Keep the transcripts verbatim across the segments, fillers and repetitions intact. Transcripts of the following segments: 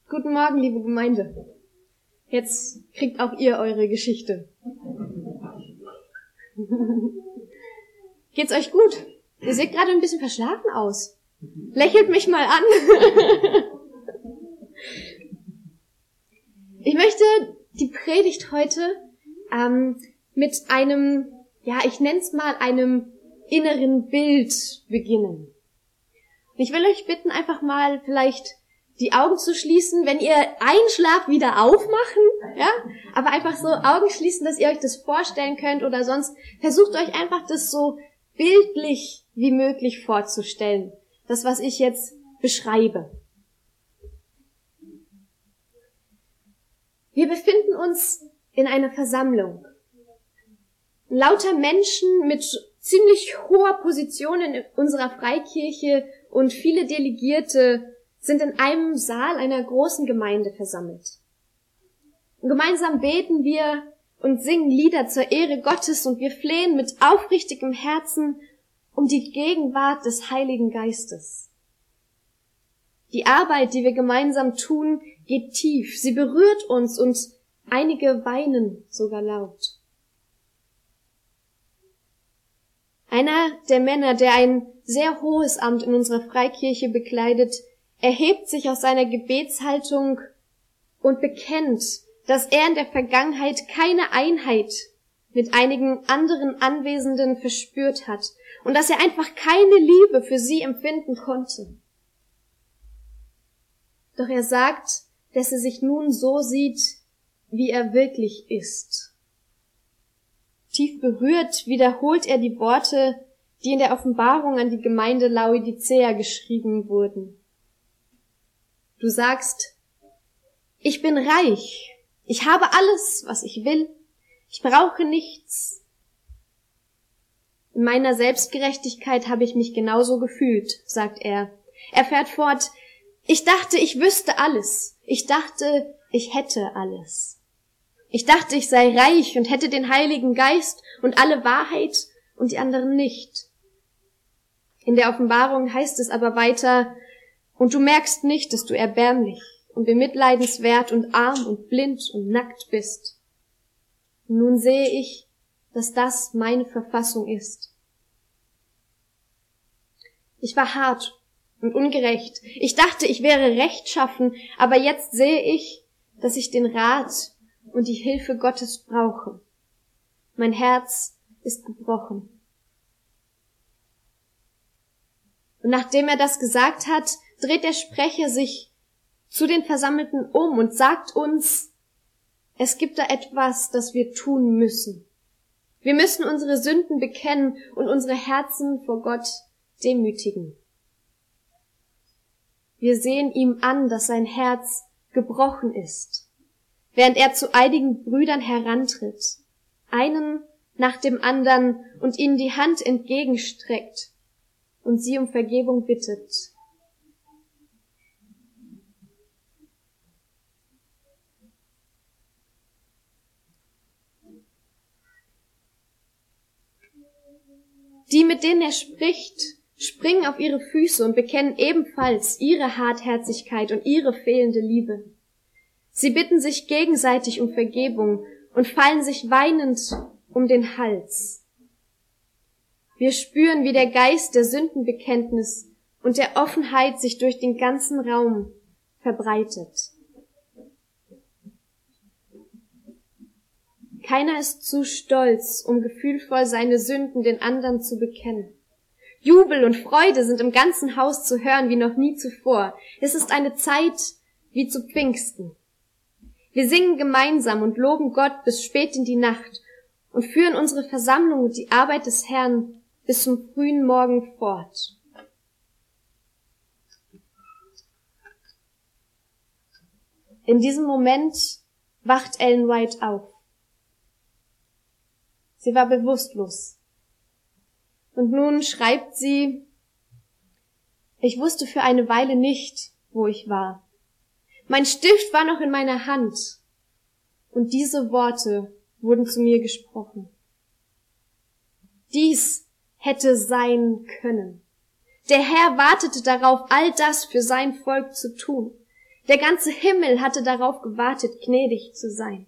Guten Morgen, liebe Gemeinde. Jetzt kriegt auch ihr eure Geschichte. Geht's euch gut? Ihr seht gerade ein bisschen verschlafen aus. Lächelt mich mal an. Ich möchte die Predigt heute ähm, mit einem, ja, ich nenne es mal einem inneren Bild beginnen. Ich will euch bitten, einfach mal vielleicht die Augen zu schließen, wenn ihr einschlaft, wieder aufmachen, ja, aber einfach so Augen schließen, dass ihr euch das vorstellen könnt, oder sonst versucht euch einfach das so bildlich wie möglich vorzustellen, das, was ich jetzt beschreibe. Wir befinden uns in einer Versammlung. Lauter Menschen mit ziemlich hoher Position in unserer Freikirche und viele Delegierte sind in einem Saal einer großen Gemeinde versammelt. Und gemeinsam beten wir und singen Lieder zur Ehre Gottes und wir flehen mit aufrichtigem Herzen um die Gegenwart des Heiligen Geistes. Die Arbeit, die wir gemeinsam tun, geht tief. Sie berührt uns und einige weinen sogar laut. Einer der Männer, der ein sehr hohes Amt in unserer Freikirche bekleidet, erhebt sich aus seiner Gebetshaltung und bekennt, dass er in der Vergangenheit keine Einheit mit einigen anderen Anwesenden verspürt hat und dass er einfach keine Liebe für sie empfinden konnte. Doch er sagt, dass er sich nun so sieht, wie er wirklich ist. Tief berührt wiederholt er die Worte, die in der Offenbarung an die Gemeinde Laodicea geschrieben wurden. Du sagst, ich bin reich, ich habe alles, was ich will, ich brauche nichts. In meiner Selbstgerechtigkeit habe ich mich genauso gefühlt, sagt er. Er fährt fort, ich dachte, ich wüsste alles, ich dachte, ich hätte alles. Ich dachte, ich sei reich und hätte den Heiligen Geist und alle Wahrheit und die anderen nicht. In der Offenbarung heißt es aber weiter, und du merkst nicht, dass du erbärmlich und bemitleidenswert und arm und blind und nackt bist. Und nun sehe ich, dass das meine Verfassung ist. Ich war hart und ungerecht. Ich dachte, ich wäre rechtschaffen, aber jetzt sehe ich, dass ich den Rat und die Hilfe Gottes brauche. Mein Herz ist gebrochen. Und nachdem er das gesagt hat, dreht der Sprecher sich zu den Versammelten um und sagt uns, es gibt da etwas, das wir tun müssen. Wir müssen unsere Sünden bekennen und unsere Herzen vor Gott demütigen. Wir sehen ihm an, dass sein Herz gebrochen ist, während er zu einigen Brüdern herantritt, einen nach dem anderen und ihnen die Hand entgegenstreckt und sie um Vergebung bittet. Die, mit denen er spricht, springen auf ihre Füße und bekennen ebenfalls ihre Hartherzigkeit und ihre fehlende Liebe. Sie bitten sich gegenseitig um Vergebung und fallen sich weinend um den Hals. Wir spüren, wie der Geist der Sündenbekenntnis und der Offenheit sich durch den ganzen Raum verbreitet. Keiner ist zu stolz, um gefühlvoll seine Sünden den anderen zu bekennen. Jubel und Freude sind im ganzen Haus zu hören wie noch nie zuvor. Es ist eine Zeit wie zu Pfingsten. Wir singen gemeinsam und loben Gott bis spät in die Nacht und führen unsere Versammlung und die Arbeit des Herrn bis zum frühen Morgen fort. In diesem Moment wacht Ellen White auf. Sie war bewusstlos. Und nun schreibt sie, ich wusste für eine Weile nicht, wo ich war. Mein Stift war noch in meiner Hand und diese Worte wurden zu mir gesprochen. Dies hätte sein können. Der Herr wartete darauf, all das für sein Volk zu tun. Der ganze Himmel hatte darauf gewartet, gnädig zu sein.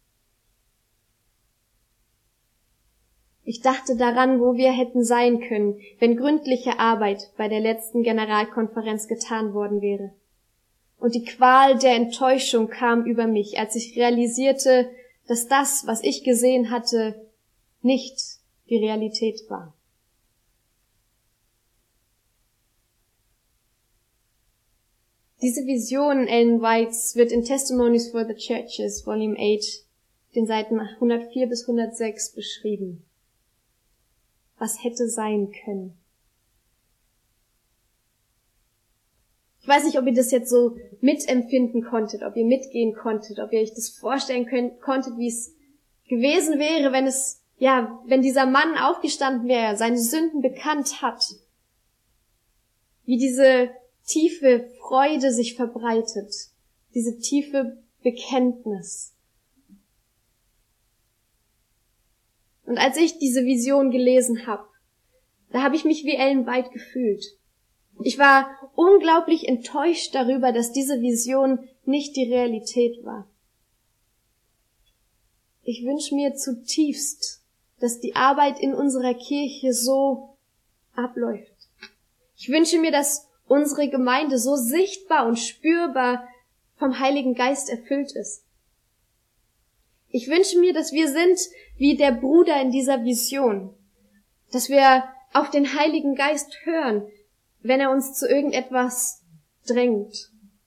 Ich dachte daran, wo wir hätten sein können, wenn gründliche Arbeit bei der letzten Generalkonferenz getan worden wäre. Und die Qual der Enttäuschung kam über mich, als ich realisierte, dass das, was ich gesehen hatte, nicht die Realität war. Diese Vision Ellen Whites wird in Testimonies for the Churches, Volume acht, den Seiten hundertvier bis hundertsechs beschrieben. Was hätte sein können? Ich weiß nicht, ob ihr das jetzt so mitempfinden konntet, ob ihr mitgehen konntet, ob ihr euch das vorstellen könnt, konntet, wie es gewesen wäre, wenn es, ja, wenn dieser Mann aufgestanden wäre, seine Sünden bekannt hat, wie diese tiefe Freude sich verbreitet, diese tiefe Bekenntnis. Und als ich diese Vision gelesen habe, da habe ich mich wie Ellen White gefühlt. Ich war unglaublich enttäuscht darüber, dass diese Vision nicht die Realität war. Ich wünsche mir zutiefst, dass die Arbeit in unserer Kirche so abläuft. Ich wünsche mir, dass unsere Gemeinde so sichtbar und spürbar vom Heiligen Geist erfüllt ist. Ich wünsche mir, dass wir sind wie der Bruder in dieser Vision, dass wir auf den Heiligen Geist hören, wenn er uns zu irgendetwas drängt.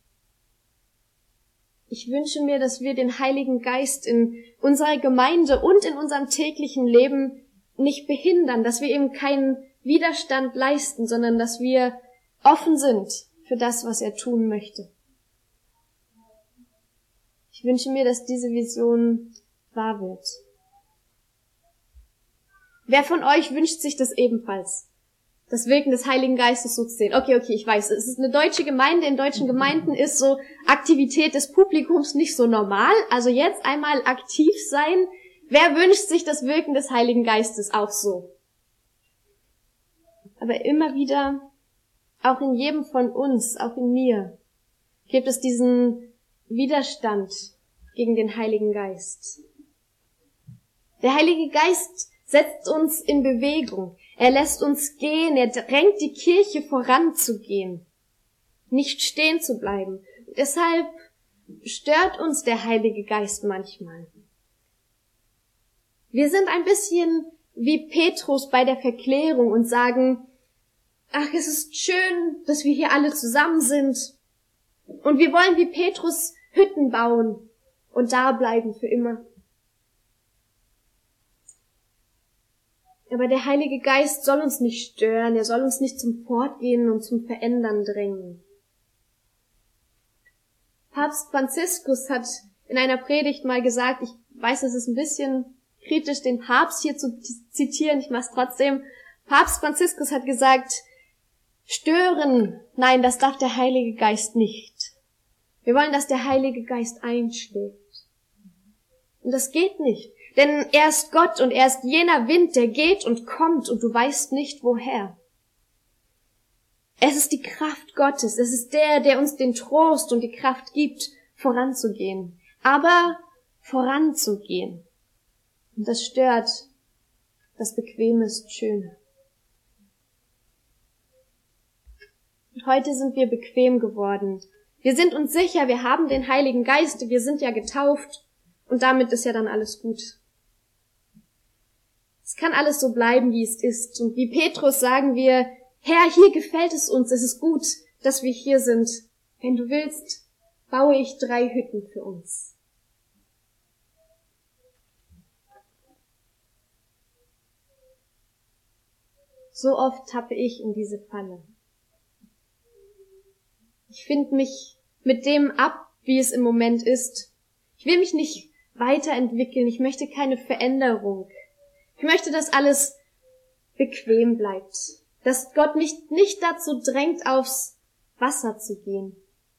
Ich wünsche mir, dass wir den Heiligen Geist in unserer Gemeinde und in unserem täglichen Leben nicht behindern, dass wir ihm keinen Widerstand leisten, sondern dass wir offen sind für das, was er tun möchte. Ich wünsche mir, dass diese Vision wahr wird. Wer von euch wünscht sich das ebenfalls? Das Wirken des Heiligen Geistes so zu sehen. Okay, okay, ich weiß, es ist eine deutsche Gemeinde. In deutschen Gemeinden ist so Aktivität des Publikums nicht so normal. Also jetzt einmal aktiv sein. Wer wünscht sich das Wirken des Heiligen Geistes auch so? Aber immer wieder, auch in jedem von uns, auch in mir, gibt es diesen Widerstand gegen den Heiligen Geist. Der Heilige Geist setzt uns in Bewegung. Er lässt uns gehen. Er drängt die Kirche voranzugehen, nicht stehen zu bleiben. Deshalb stört uns der Heilige Geist manchmal. Wir sind ein bisschen wie Petrus bei der Verklärung und sagen, ach, es ist schön, dass wir hier alle zusammen sind. Und wir wollen wie Petrus Hütten bauen und da bleiben für immer. Aber der Heilige Geist soll uns nicht stören, er soll uns nicht zum Fortgehen und zum Verändern drängen. Papst Franziskus hat in einer Predigt mal gesagt, ich weiß, es ist ein bisschen kritisch, den Papst hier zu zitieren, ich mache es trotzdem. Papst Franziskus hat gesagt, stören, nein, das darf der Heilige Geist nicht. Wir wollen, dass der Heilige Geist einschlägt. Und das geht nicht. Denn er ist Gott und er ist jener Wind, der geht und kommt und du weißt nicht woher. Es ist die Kraft Gottes, es ist der, der uns den Trost und die Kraft gibt, voranzugehen. Aber voranzugehen. Und das stört, das Bequeme ist schöner. Und heute sind wir bequem geworden. Wir sind uns sicher, wir haben den Heiligen Geist, wir sind ja getauft und damit ist ja dann alles gut. Es kann alles so bleiben, wie es ist. Und wie Petrus sagen wir, Herr, hier gefällt es uns, es ist gut, dass wir hier sind. Wenn du willst, baue ich drei Hütten für uns. So oft tappe ich in diese Falle. Ich finde mich mit dem ab, wie es im Moment ist. Ich will mich nicht weiterentwickeln, ich möchte keine Veränderung. Ich möchte, dass alles bequem bleibt, dass Gott mich nicht dazu drängt, aufs Wasser zu gehen.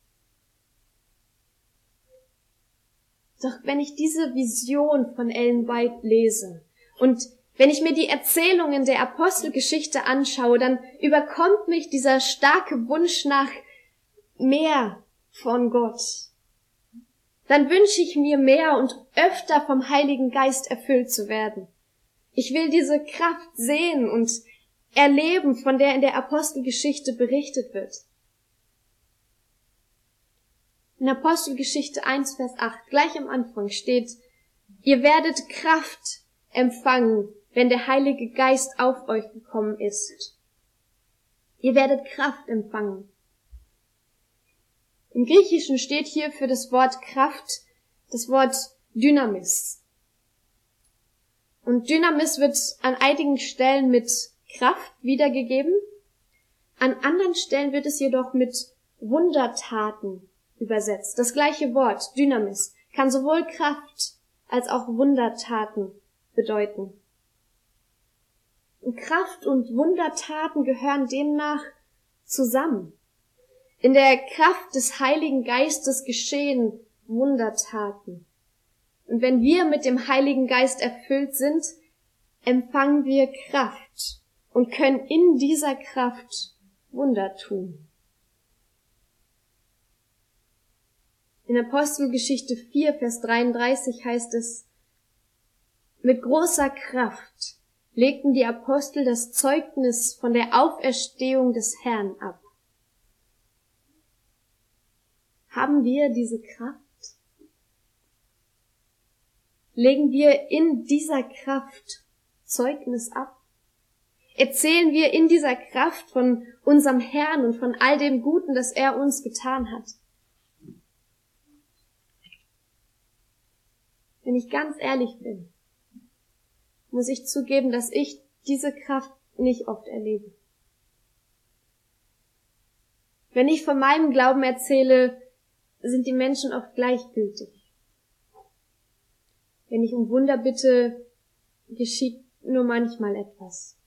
Doch wenn ich diese Vision von Ellen White lese und wenn ich mir die Erzählungen der Apostelgeschichte anschaue, dann überkommt mich dieser starke Wunsch nach mehr, von Gott. Dann wünsche ich mir mehr und öfter vom Heiligen Geist erfüllt zu werden. Ich will diese Kraft sehen und erleben, von der in der Apostelgeschichte berichtet wird. In Apostelgeschichte eins, Vers acht, gleich am Anfang steht, ihr werdet Kraft empfangen, wenn der Heilige Geist auf euch gekommen ist. Ihr werdet Kraft empfangen. Im Griechischen steht hier für das Wort Kraft das Wort Dynamis. Und Dynamis wird an einigen Stellen mit Kraft wiedergegeben, an anderen Stellen wird es jedoch mit Wundertaten übersetzt. Das gleiche Wort, Dynamis, kann sowohl Kraft als auch Wundertaten bedeuten. Und Kraft und Wundertaten gehören demnach zusammen. In der Kraft des Heiligen Geistes geschehen Wundertaten. Und wenn wir mit dem Heiligen Geist erfüllt sind, empfangen wir Kraft und können in dieser Kraft Wunder tun. In Apostelgeschichte vier, Vers dreiunddreißig heißt es, mit großer Kraft legten die Apostel das Zeugnis von der Auferstehung des Herrn ab. Haben wir diese Kraft? Legen wir in dieser Kraft Zeugnis ab? Erzählen wir in dieser Kraft von unserem Herrn und von all dem Guten, das er uns getan hat? Wenn ich ganz ehrlich bin, muss ich zugeben, dass ich diese Kraft nicht oft erlebe. Wenn ich von meinem Glauben erzähle, sind die Menschen oft gleichgültig. Wenn ich um Wunder bitte, geschieht nur manchmal etwas.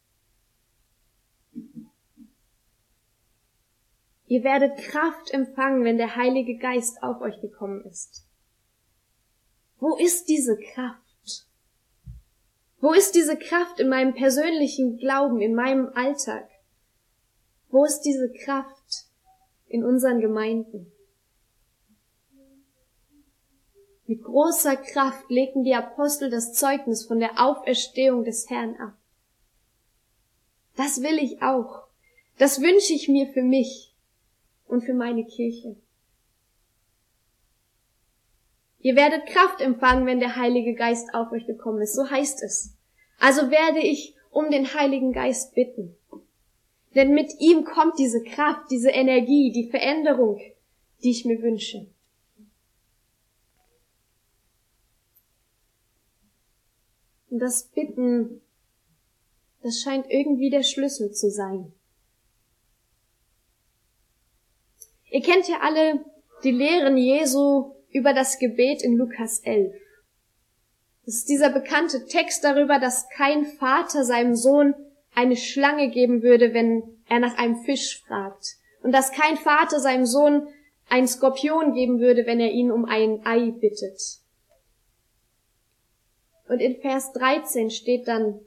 Ihr werdet Kraft empfangen, wenn der Heilige Geist auf euch gekommen ist. Wo ist diese Kraft? Wo ist diese Kraft in meinem persönlichen Glauben, in meinem Alltag? Wo ist diese Kraft in unseren Gemeinden? Mit großer Kraft legten die Apostel das Zeugnis von der Auferstehung des Herrn ab. Das will ich auch. Das wünsche ich mir für mich und für meine Kirche. Ihr werdet Kraft empfangen, wenn der Heilige Geist auf euch gekommen ist. So heißt es. Also werde ich um den Heiligen Geist bitten. Denn mit ihm kommt diese Kraft, diese Energie, die Veränderung, die ich mir wünsche. Und das Bitten, das scheint irgendwie der Schlüssel zu sein. Ihr kennt ja alle die Lehren Jesu über das Gebet in Lukas elf. Das ist dieser bekannte Text darüber, dass kein Vater seinem Sohn eine Schlange geben würde, wenn er nach einem Fisch fragt. Und dass kein Vater seinem Sohn einen Skorpion geben würde, wenn er ihn um ein Ei bittet. Und in Vers dreizehn steht dann,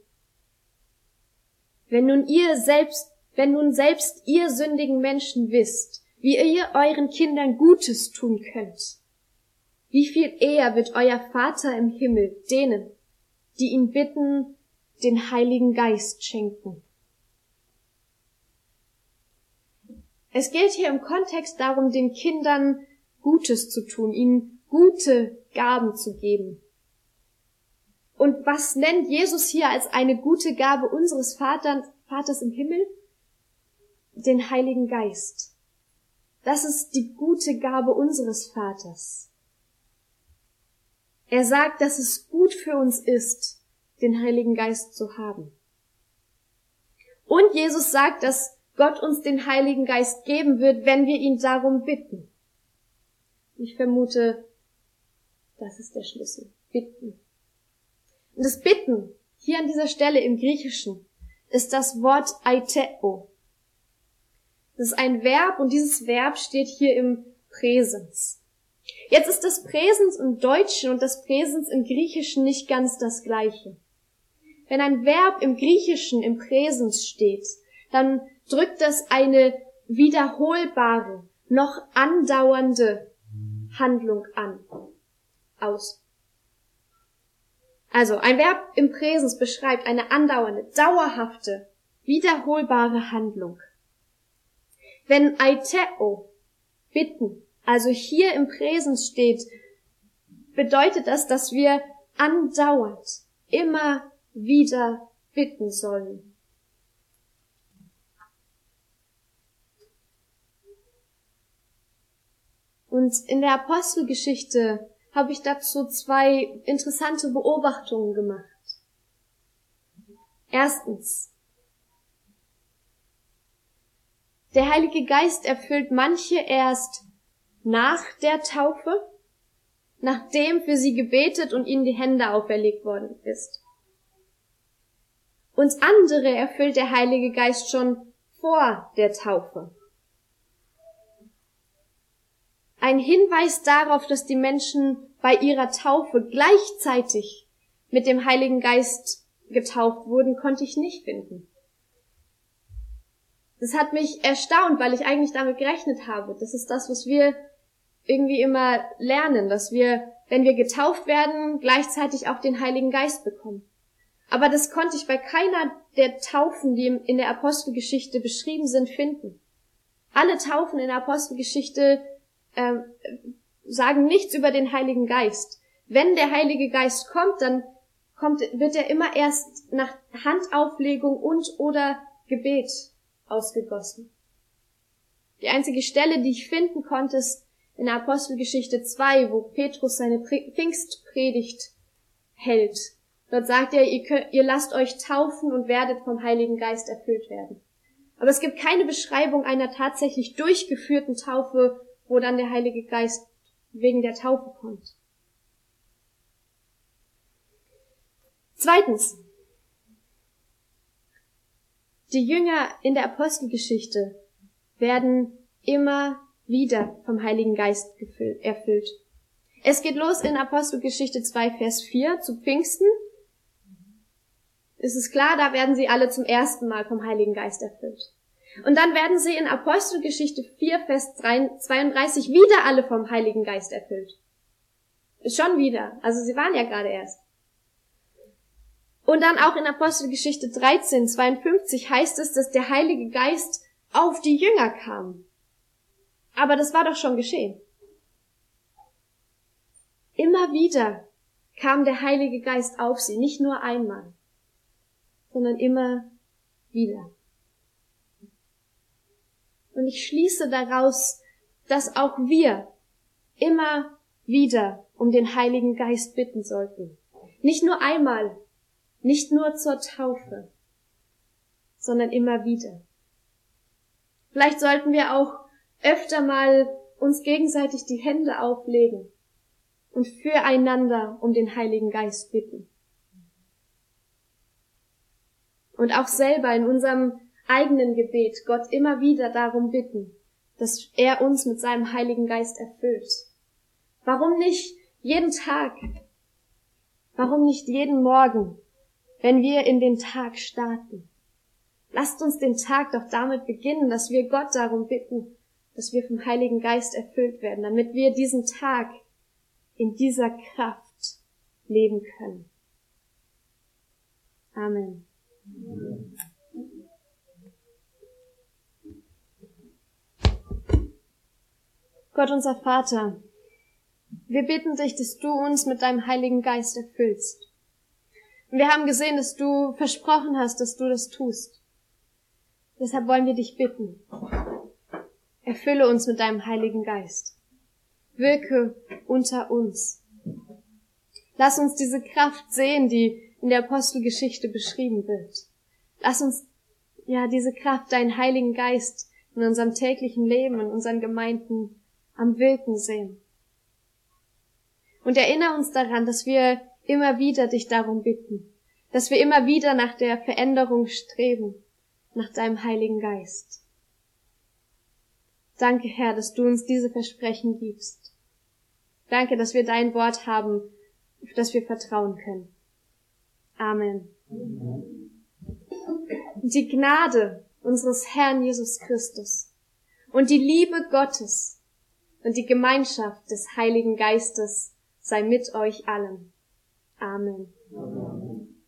wenn nun ihr selbst, wenn nun selbst ihr sündigen Menschen wisst, wie ihr euren Kindern Gutes tun könnt, wie viel eher wird euer Vater im Himmel denen, die ihn bitten, den Heiligen Geist schenken. Es geht hier im Kontext darum, den Kindern Gutes zu tun, ihnen gute Gaben zu geben. Und was nennt Jesus hier als eine gute Gabe unseres Vaters, Vaters im Himmel? Den Heiligen Geist. Das ist die gute Gabe unseres Vaters. Er sagt, dass es gut für uns ist, den Heiligen Geist zu haben. Und Jesus sagt, dass Gott uns den Heiligen Geist geben wird, wenn wir ihn darum bitten. Ich vermute, das ist der Schlüssel. Bitten. Und das Bitten, hier an dieser Stelle im Griechischen, ist das Wort aiteo. Das ist ein Verb und dieses Verb steht hier im Präsens. Jetzt ist das Präsens im Deutschen und das Präsens im Griechischen nicht ganz das Gleiche. Wenn ein Verb im Griechischen im Präsens steht, dann drückt das eine wiederholbare, noch andauernde Handlung an, aus. Also, ein Verb im Präsens beschreibt eine andauernde, dauerhafte, wiederholbare Handlung. Wenn aiteo, bitten, also hier im Präsens steht, bedeutet das, dass wir andauernd, immer wieder bitten sollen. Und in der Apostelgeschichte habe ich dazu zwei interessante Beobachtungen gemacht. Erstens: Der Heilige Geist erfüllt manche erst nach der Taufe, nachdem für sie gebetet und ihnen die Hände auferlegt worden ist. Und andere erfüllt der Heilige Geist schon vor der Taufe. Ein Hinweis darauf, dass die Menschen bei ihrer Taufe gleichzeitig mit dem Heiligen Geist getauft wurden, konnte ich nicht finden. Das hat mich erstaunt, weil ich eigentlich damit gerechnet habe. Das ist das, was wir irgendwie immer lernen, dass wir, wenn wir getauft werden, gleichzeitig auch den Heiligen Geist bekommen. Aber das konnte ich bei keiner der Taufen, die in der Apostelgeschichte beschrieben sind, finden. Alle Taufen in der Apostelgeschichte ähm, sagen nichts über den Heiligen Geist. Wenn der Heilige Geist kommt, dann kommt, wird er immer erst nach Handauflegung und oder Gebet ausgegossen. Die einzige Stelle, die ich finden konnte, ist in der Apostelgeschichte zwei, wo Petrus seine Pfingstpredigt hält. Dort sagt er, ihr, könnt, ihr lasst euch taufen und werdet vom Heiligen Geist erfüllt werden. Aber es gibt keine Beschreibung einer tatsächlich durchgeführten Taufe, wo dann der Heilige Geist wegen der Taufe kommt. Zweitens: Die Jünger in der Apostelgeschichte werden immer wieder vom Heiligen Geist gefüllt, erfüllt. Es geht los in Apostelgeschichte zwei, Vers vier, zu Pfingsten. Es ist klar, da werden sie alle zum ersten Mal vom Heiligen Geist erfüllt. Und dann werden sie in Apostelgeschichte vier, Vers zweiunddreißig wieder alle vom Heiligen Geist erfüllt. Schon wieder. Also sie waren ja gerade erst. Und dann auch in Apostelgeschichte dreizehn, zweiundfünfzig heißt es, dass der Heilige Geist auf die Jünger kam. Aber das war doch schon geschehen. Immer wieder kam der Heilige Geist auf sie, nicht nur einmal, sondern immer wieder. Und ich schließe daraus, dass auch wir immer wieder um den Heiligen Geist bitten sollten. Nicht nur einmal, nicht nur zur Taufe, sondern immer wieder. Vielleicht sollten wir auch öfter mal uns gegenseitig die Hände auflegen und füreinander um den Heiligen Geist bitten. Und auch selber in unserem eigenen Gebet Gott immer wieder darum bitten, dass er uns mit seinem Heiligen Geist erfüllt. Warum nicht jeden Tag? Warum nicht jeden Morgen, wenn wir in den Tag starten? Lasst uns den Tag doch damit beginnen, dass wir Gott darum bitten, dass wir vom Heiligen Geist erfüllt werden, damit wir diesen Tag in dieser Kraft leben können. Amen. Gott, unser Vater, wir bitten dich, dass du uns mit deinem Heiligen Geist erfüllst. Und wir haben gesehen, dass du versprochen hast, dass du das tust. Deshalb wollen wir dich bitten. Erfülle uns mit deinem Heiligen Geist. Wirke unter uns. Lass uns diese Kraft sehen, die in der Apostelgeschichte beschrieben wird. Lass uns, ja, diese Kraft, deinen Heiligen Geist in unserem täglichen Leben, in unseren Gemeinden am Wirken sehen. Und erinnere uns daran, dass wir immer wieder dich darum bitten, dass wir immer wieder nach der Veränderung streben, nach deinem Heiligen Geist. Danke, Herr, dass du uns diese Versprechen gibst. Danke, dass wir dein Wort haben, auf das wir vertrauen können. Amen. Und die Gnade unseres Herrn Jesus Christus und die Liebe Gottes und die Gemeinschaft des Heiligen Geistes sei mit euch allen. Amen. Amen.